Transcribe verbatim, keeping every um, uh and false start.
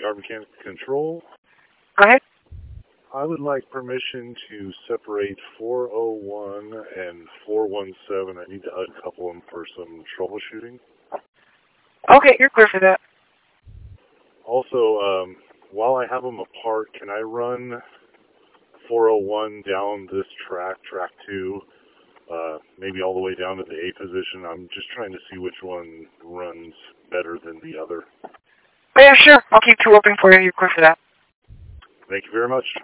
Car Mechanic Control. Go ahead. I would like permission to separate four oh one and four one seven. I need to uncouple them for some troubleshooting. Okay, you're clear for that. Also, um, while I have them apart, can I run four oh one down this track, track two, uh, maybe all the way down to the A position? I'm just trying to see which one runs better than the other. Oh, yeah, sure. I'll keep two open for you. You're clear for that. Thank you very much.